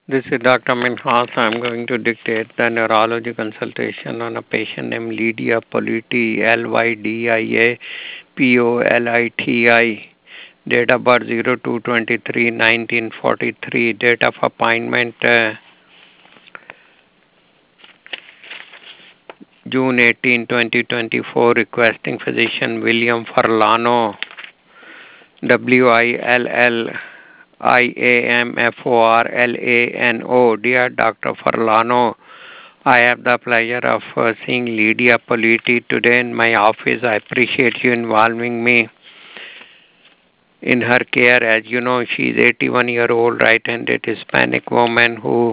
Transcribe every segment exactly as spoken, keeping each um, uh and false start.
This is Doctor Minhas. I'm going to dictate the neurology consultation on a patient named Lydia Politi, L Y D I A P O L I T I. Date of birth zero two twenty-three nineteen forty-three. Date of appointment uh, June eighteenth twenty twenty-four. Requesting physician William Farlano. W I L L I A M F O R L A N O. Dear Doctor Farlano, I have the pleasure of uh, seeing Lydia Politi today in my office. I appreciate you involving me in her care. As you know, she is eighty-one year old right-handed Hispanic woman who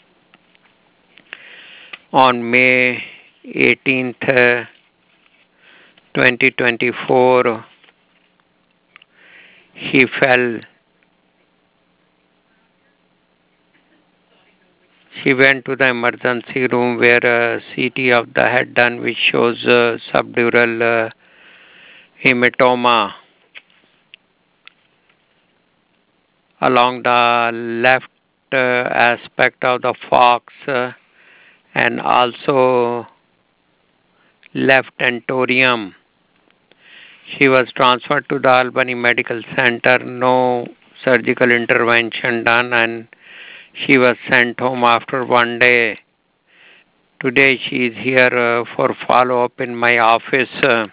on May eighteenth, uh, twenty twenty-four, he fell. She went to the emergency room where a C T of the head done which shows uh, subdural uh, hematoma along the left uh, aspect of the fox uh, and also left antorium. She was transferred to the Albany Medical Center. No surgical intervention done and she was sent home after one day. Today she is here uh, for follow-up in my office. Uh,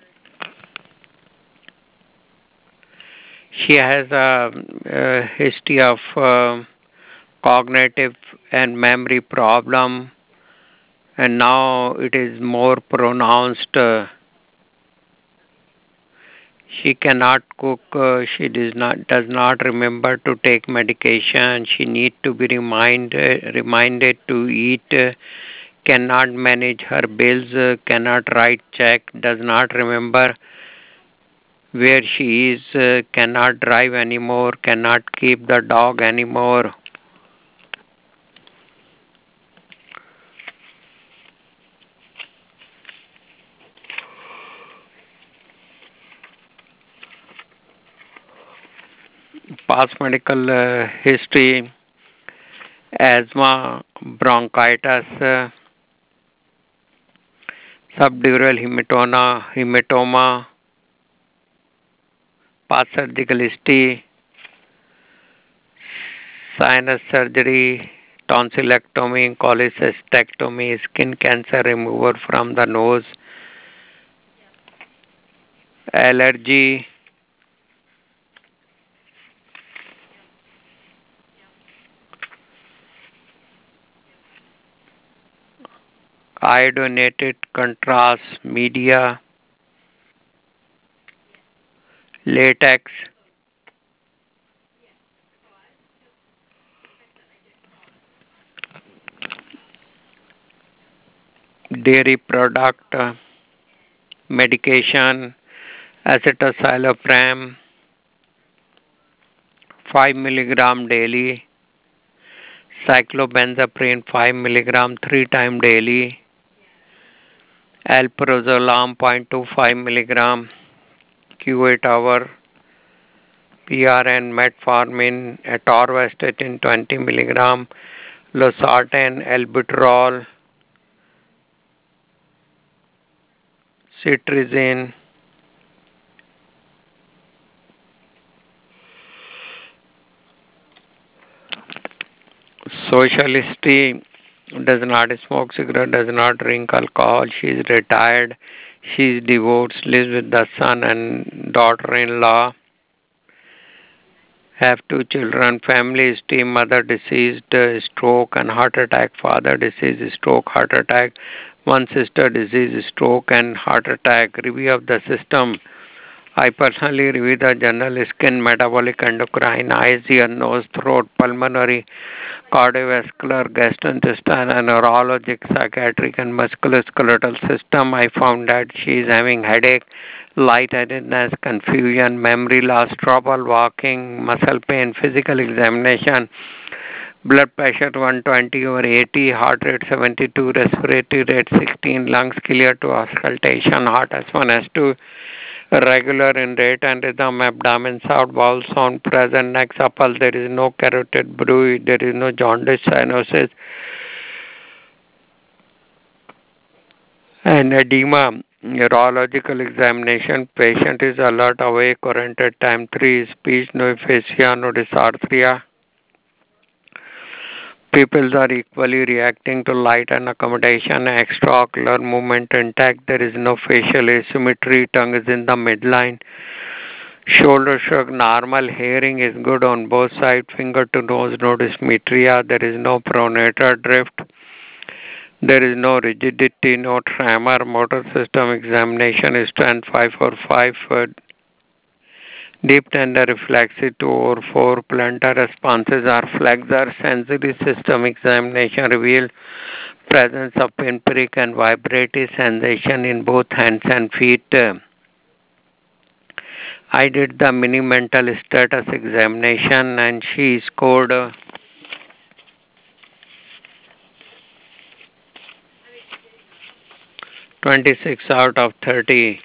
she has a, a history of uh, cognitive and memory problem, and now it is more pronounced. Uh, she cannot cook. Uh, she does not does not remember to take medication. She need to be reminded reminded to eat. Uh, cannot manage her bills. Uh, cannot write check. Does not remember where she is. Uh, cannot drive anymore. Cannot keep the dog anymore. Past medical uh, history: asthma, bronchitis, uh, subdural hematoma, hematoma, past surgical history, sinus surgery, tonsillectomy, cholecystectomy, skin cancer removal from the nose, allergy, iodinated contrast media, latex, dairy product, uh, medication, acetylcyloprene, five milligram daily, cyclobenzaprine five milligram three times daily, alprazolam zero point two five milligram, Q eight hour, P R N, metformin, atorvastatin twenty milligram, losartan, albuterol, cetirizine, social history, does not smoke cigarette, does not drink alcohol. She is retired. She is divorced, lives with the son and daughter-in-law. Have two children. Family history: mother deceased, uh, stroke and heart attack. Father deceased, stroke, heart attack. One sister deceased, stroke and heart attack. Review of the system: I personally review the general skin, metabolic, endocrine, eyes, ear, nose, throat, pulmonary, cardiovascular, gastrointestinal, neurologic, psychiatric, and musculoskeletal system. I found that she is having headache, lightheadedness, confusion, memory loss, trouble walking, muscle pain, physical examination, blood pressure one twenty over eighty, heart rate seventy-two, respiratory rate sixteen, lungs clear to auscultation, heart S one, S two, Regular in rate and rhythm, abdomen sound, bowel sound present, neck supple, there is no carotid bruit, there is no jaundice cyanosis and edema. Neurological examination, patient is alert, awake, oriented, time three, speech, no aphasia, no dysarthria. Pupils are equally reacting to light and accommodation, extraocular movement intact, there is no facial asymmetry, tongue is in the midline. Shoulder shrug, normal hearing is good on both sides, finger to nose, no dysmetria, there is no pronator drift, there is no rigidity, no tremor, motor system examination is strength five four five, uh, deep tender reflexive two or four, plantar responses are flexor, sensory system examination revealed presence of pinprick and vibratory sensation in both hands and feet. I did the mini mental status examination and she scored uh, twenty-six out of thirty.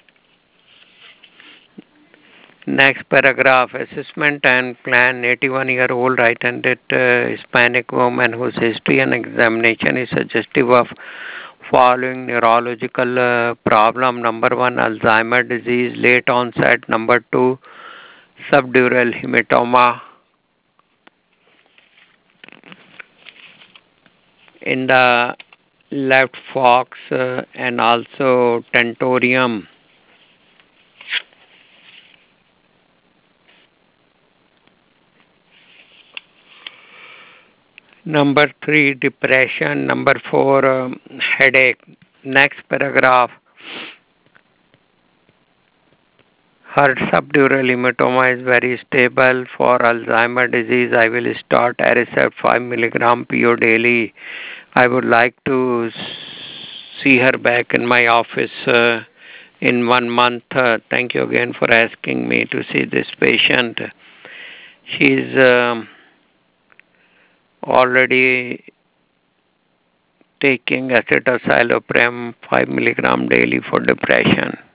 Next paragraph, assessment and plan. eighty-one year old right-handed uh, Hispanic woman whose history and examination is suggestive of following neurological uh, problem. Number one, Alzheimer disease, late onset. Number two, subdural hematoma in the left fox uh, and also tentorium. Number three, depression. Number four, um, headache. Next paragraph. Her subdural hematoma is very stable. For Alzheimer disease, I will start Aricept five milligram P O daily. I would like to see her back in my office uh, in one month. Uh, thank you again for asking me to see this patient. She is um, already taking acetylcyloprem five milligram daily for depression.